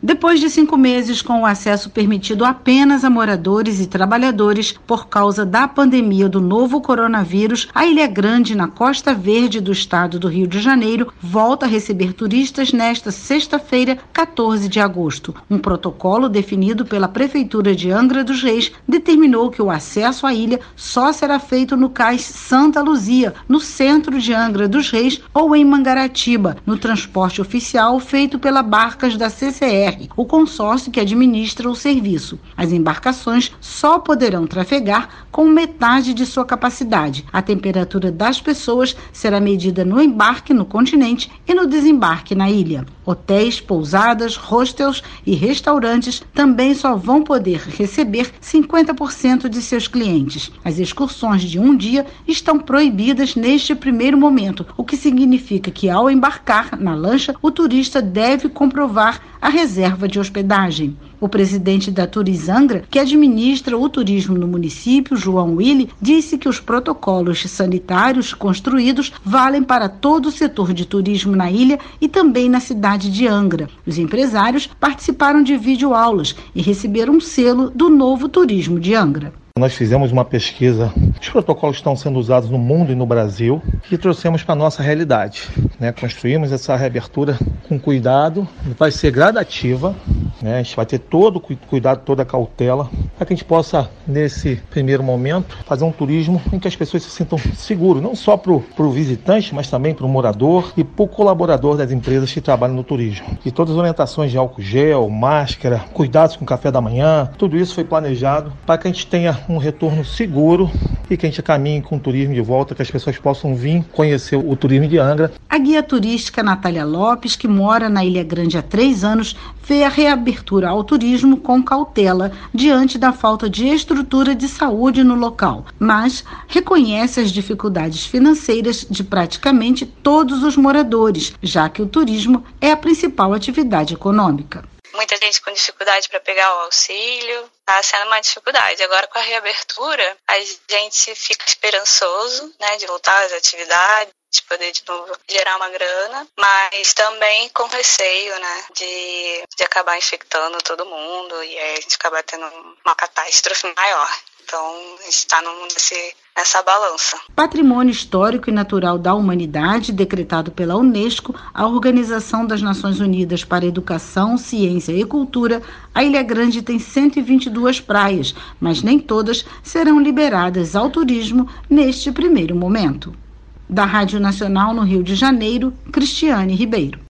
Depois de 5 meses com o acesso permitido apenas a moradores e trabalhadores por causa da pandemia do novo coronavírus, a Ilha Grande, na Costa Verde do estado do Rio de Janeiro, volta a receber turistas nesta sexta-feira, 14 de agosto. Um protocolo definido pela Prefeitura de Angra dos Reis determinou que o acesso à ilha só será feito no cais Santa Luzia, no centro de Angra dos Reis, ou em Mangaratiba, no transporte oficial feito pela Barcas da CCR, o consórcio que administra o serviço. As embarcações só poderão trafegar com metade de sua capacidade. A temperatura das pessoas será medida no embarque no continente e no desembarque na ilha. Hotéis, pousadas, hostels e restaurantes também só vão poder receber 50% de seus clientes. As excursões de um dia estão proibidas neste primeiro momento, o que significa que, ao embarcar na lancha, o turista deve comprovar a reserva de hospedagem. O presidente da Turizangra, que administra o turismo no município, João Willi, disse que os protocolos sanitários construídos valem para todo o setor de turismo na ilha e também na cidade de Angra. Os empresários participaram de videoaulas e receberam um selo do Novo Turismo de Angra. Nós fizemos uma pesquisa, os protocolos estão sendo usados no mundo e no Brasil, e trouxemos para a nossa realidade. Construímos essa reabertura com cuidado, vai ser gradativa, a gente vai ter todo o cuidado, toda a cautela, para que a gente possa, nesse primeiro momento, fazer um turismo em que as pessoas se sintam seguras, não só para o visitante, mas também para o morador e para o colaborador das empresas que trabalham no turismo. E todas as orientações de álcool gel, máscara, cuidados com o café da manhã, tudo isso foi planejado para que a gente tenha um retorno seguro e que a gente caminhe com o turismo de volta, que as pessoas possam vir conhecer o turismo de Angra. A guia turística Natália Lopes, que mora na Ilha Grande há 3 anos, vê a reabertura ao turismo com cautela diante da falta de estrutura de saúde no local, mas reconhece as dificuldades financeiras de praticamente todos os moradores, já que o turismo é a principal atividade econômica. Muita gente com dificuldade para pegar o auxílio, está sendo uma dificuldade. Agora, com a reabertura, a gente fica esperançoso, de voltar às atividades, de poder de novo gerar uma grana, mas também com receio, de acabar infectando todo mundo e aí a gente acabar tendo uma catástrofe maior. Então, a gente está nessa balança. Patrimônio Histórico e Natural da Humanidade, decretado pela Unesco, a Organização das Nações Unidas para Educação, Ciência e Cultura, a Ilha Grande tem 122 praias, mas nem todas serão liberadas ao turismo neste primeiro momento. Da Rádio Nacional no Rio de Janeiro, Cristiane Ribeiro.